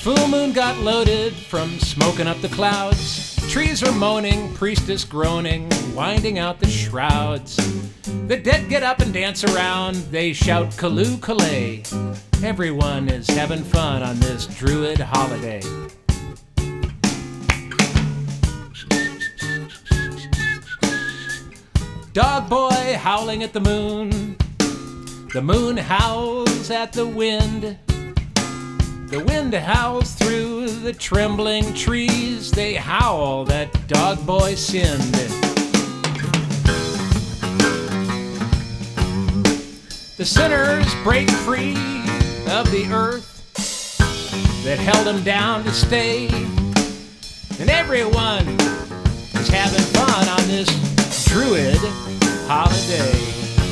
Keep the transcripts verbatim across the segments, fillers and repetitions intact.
full moon got loaded from smoking up the clouds. Trees are moaning, priestess groaning, winding out the shrouds. The dead get up and dance around, they shout Callooh Callay. Everyone is having fun on this Druid holiday. Dog boy howling at the moon, the moon howls at the wind. The wind howls through the trembling trees, they howl that dog boy sinned. The sinners break free of the earth that held them down to stay, and everyone is having fun on this Druid holiday.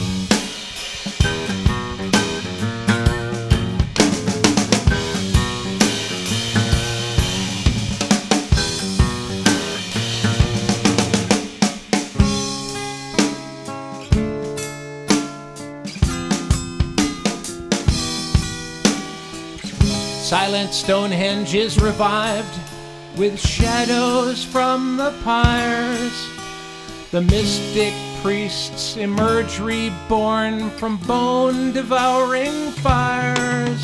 Silent Stonehenge is revived with shadows from the pyres. The mystic priests emerge reborn from bone-devouring fires.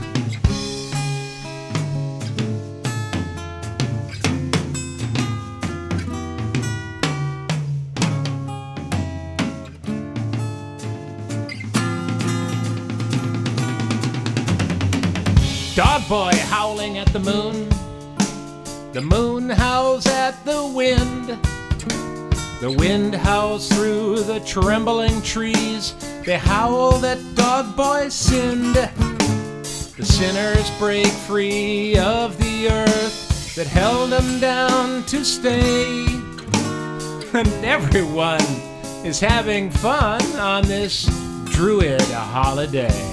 Dog boy howling at the moon, the moon howls at the wind. The wind howls through the trembling trees, they howl that dog boy sinned. The sinners break free of the earth that held them down to stay, and everyone is having fun on this Druid holiday.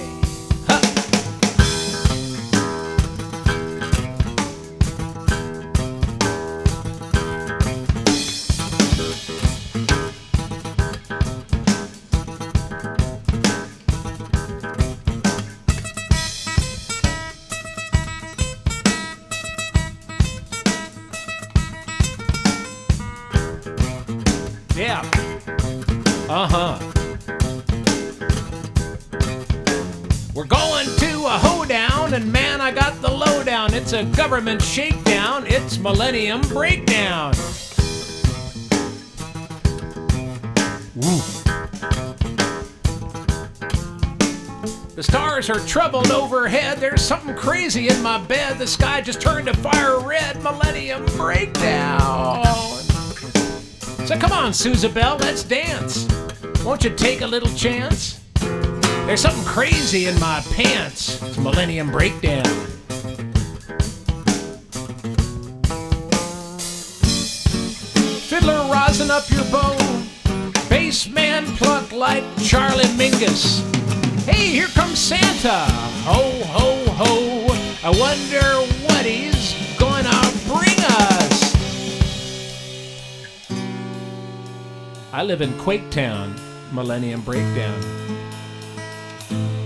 Yeah. Uh-huh. We're going to a hoedown, and man, I got the lowdown. It's a government shakedown. It's Millennium Breakdown. Woo. The stars are troubled overhead. There's something crazy in my bed. The sky just turned to fire red. Millennium Breakdown. So come on, Susabelle, let's dance. Won't you take a little chance? There's something crazy in my pants. It's Millennium Breakdown. Fiddler, rosin up your bow. Bass man pluck like Charlie Mingus. Hey, here comes Santa. Ho, ho, ho. I wonder what he's gonna bring us. I live in Quaketown, Millennium Breakdown.